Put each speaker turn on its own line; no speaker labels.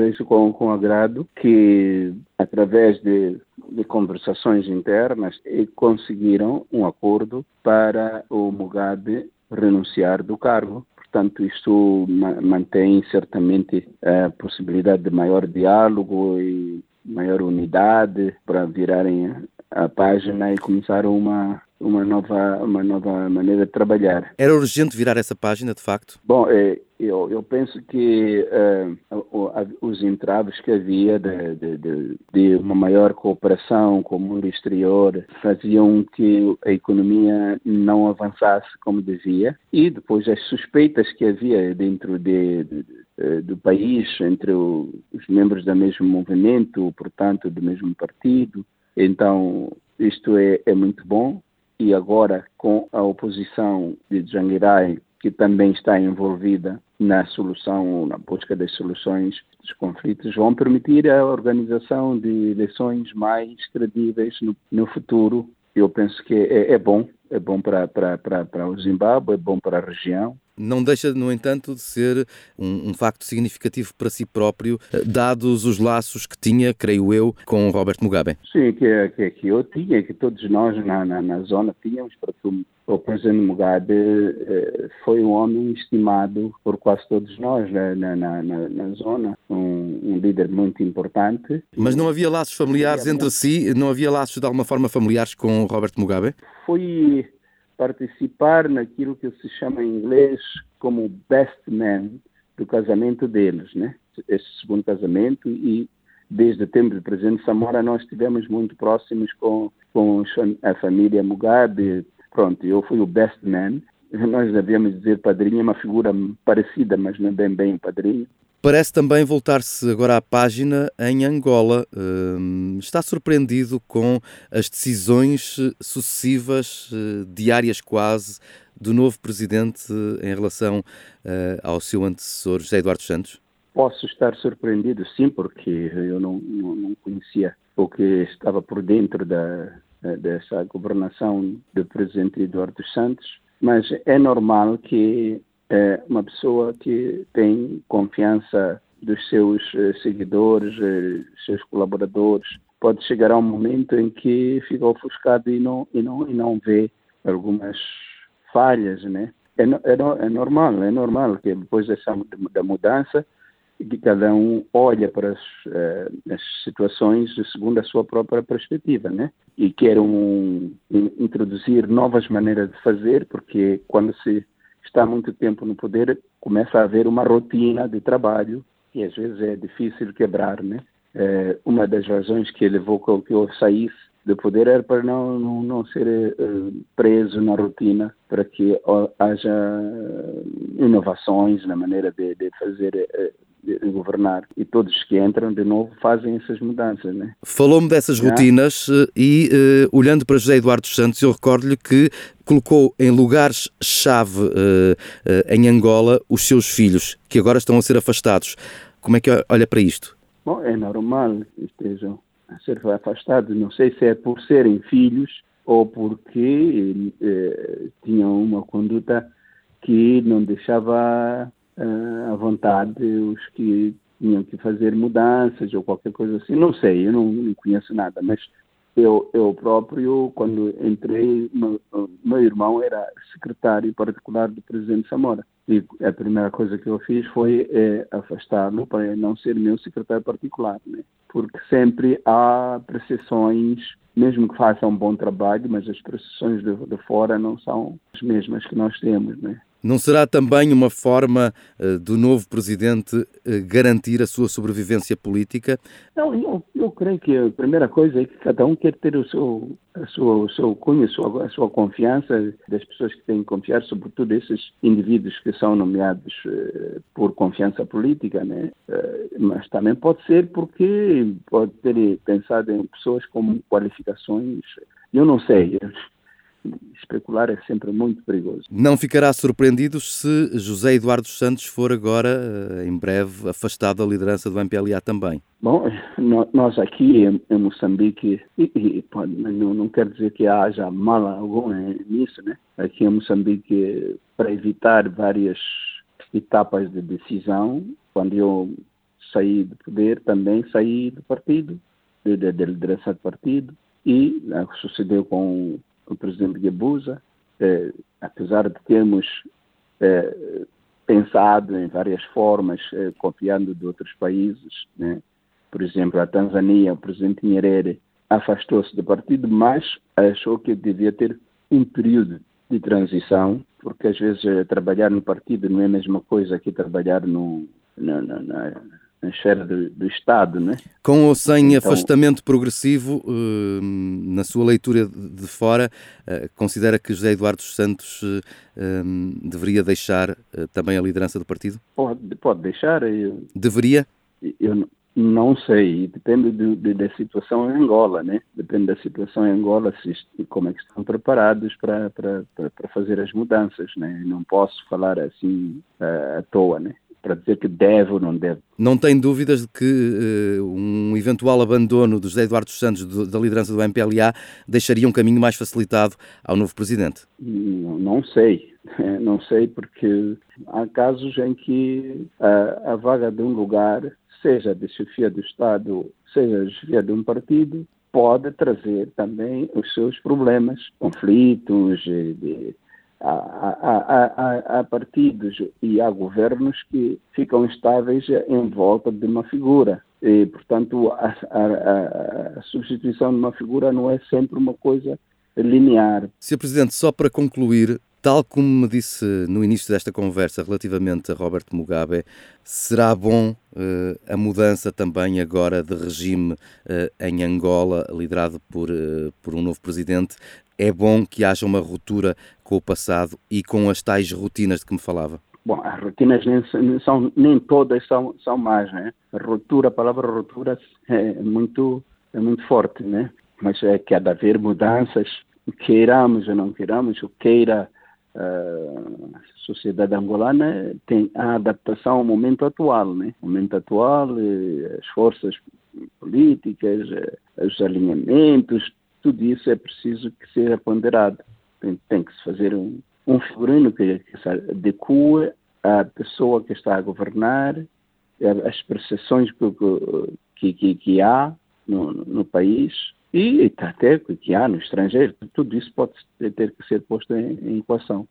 vejo com agrado que, através de conversações internas, conseguiram um acordo para o Mugabe renunciar do cargo. Portanto, isto mantém certamente a possibilidade de maior diálogo e maior unidade para virarem a página e começar uma nova maneira de trabalhar.
Era urgente virar essa página, de facto?
Bom, eu penso que os entraves que havia de uma maior cooperação com o mundo exterior faziam que a economia não avançasse como devia, e depois as suspeitas que havia dentro do país entre os membros do mesmo movimento, portanto, do mesmo partido. Então, isto é muito bom. E agora, com a oposição de Tsvangirai, que também está envolvida na solução, na busca das soluções dos conflitos, vão permitir a organização de eleições mais credíveis no futuro. Eu penso que é bom para o Zimbábue, é bom para a região.
Não deixa, no entanto, de ser um facto significativo para si próprio, dados os laços que tinha, creio eu, com Robert Mugabe.
Sim, que eu tinha, que todos nós na zona tínhamos, porque o presidente Mugabe foi um homem estimado por quase todos nós na zona, um líder muito importante.
Mas não havia laços familiares entre si? Não havia laços de alguma forma familiares com Robert Mugabe?
Foi participar naquilo que se chama em inglês como best man do casamento deles, né? Esse segundo casamento, e desde o tempo do presidente Samora nós estivemos muito próximos com a família Mugabe. Pronto, eu fui o best man. Nós devíamos dizer padrinho, é uma figura parecida, mas não é bem padrinho.
Parece também voltar-se agora à página em Angola. Está surpreendido com as decisões sucessivas, diárias quase, do novo presidente em relação ao seu antecessor, José Eduardo Santos?
Posso estar surpreendido, sim, porque eu não conhecia o que estava por dentro dessa governação do presidente Eduardo Santos, mas é normal que uma pessoa que tem confiança dos seus seguidores, seus colaboradores, pode chegar a um momento em que fica ofuscado e não vê algumas falhas, né? É normal que depois da mudança, que cada um olha para as situações segundo a sua própria perspectiva, né? E querem introduzir novas maneiras de fazer, porque quando se está muito tempo no poder, começa a haver uma rotina de trabalho que às vezes é difícil quebrar, né? Uma das razões que levou que eu saísse do poder era para não ser preso na rotina, para que haja inovações na maneira de fazer, de governar, e todos que entram de novo fazem essas mudanças, né?
Falou-me dessas rotinas e, olhando para José Eduardo Santos, eu recordo-lhe que colocou em lugares-chave em Angola os seus filhos, que agora estão a ser afastados. Como é que olha para isto?
Bom, é normal que estejam a ser afastados. Não sei se é por serem filhos ou porque tinham uma conduta que não deixava à vontade os que tinham que fazer mudanças ou qualquer coisa assim. Não sei, eu não conheço nada, mas eu próprio, quando entrei, meu irmão era secretário particular do presidente Samora. E a primeira coisa que eu fiz foi afastá-lo para não ser meu secretário particular, né? Porque sempre há percepções, mesmo que façam um bom trabalho, mas as percepções de fora não são as mesmas que nós temos, né?
Não será também uma forma do novo presidente garantir a sua sobrevivência política?
Não, eu creio que a primeira coisa é que cada um quer ter o seu cunho, a sua confiança, das pessoas que têm que confiar, sobretudo esses indivíduos que são nomeados por confiança política, né? Mas também pode ser porque pode ter pensado em pessoas com qualificações. Eu não sei. Especular é sempre muito perigoso.
Não ficará surpreendido se José Eduardo Santos for agora, em breve, afastado da liderança do MPLA também?
Bom, nós aqui em Moçambique, não quero dizer que haja mal algum nisso, né? Aqui em Moçambique, para evitar várias etapas de decisão, quando eu sair do poder, também sair do partido, da liderança do partido, e sucedeu com o presidente Guebuza, apesar de termos pensado em várias formas, copiando de outros países, né? Por exemplo, a Tanzânia, o presidente Nyerere afastou-se do partido, mas achou que devia ter um período de transição, porque às vezes trabalhar no partido não é a mesma coisa que trabalhar na esfera do Estado, né?
Com ou sem
Então,
afastamento progressivo, na sua leitura de fora, considera que José Eduardo dos Santos deveria deixar também a liderança do partido?
pode deixar.
Deveria?
Eu não sei, depende da situação em Angola, né? Depende da situação em Angola, como é que estão preparados para fazer as mudanças, né? Não posso falar assim à toa, né? Para dizer que deve ou não deve.
Não tem dúvidas de que um eventual abandono de José Eduardo dos Santos da liderança do MPLA deixaria um caminho mais facilitado ao novo presidente?
Não sei. Não sei, porque há casos em que a vaga de um lugar, seja de chefia do Estado, seja de chefia de um partido, pode trazer também os seus problemas, conflitos. Há partidos e há governos que ficam estáveis em volta de uma figura. E, portanto, a substituição de uma figura não é sempre uma coisa linear.
Sr. Presidente, só para concluir, tal como me disse no início desta conversa relativamente a Robert Mugabe, será bom a mudança também agora de regime em Angola, liderado por um novo presidente? É bom que haja uma ruptura com o passado e com as tais rotinas de que me falava?
Bom, as rotinas nem todas são más, né? A palavra ruptura é muito forte, né? Mas é que há de haver mudanças, queiramos ou não queiramos, o queira a sociedade angolana, tem a adaptação ao momento atual, né? O momento atual, as forças políticas, os alinhamentos, tudo isso é preciso que seja ponderado. Tem que se fazer um figurino que se adequa à pessoa que está a governar, às percepções que há no país e até que há no estrangeiro. Tudo isso pode ter que ser posto em equação.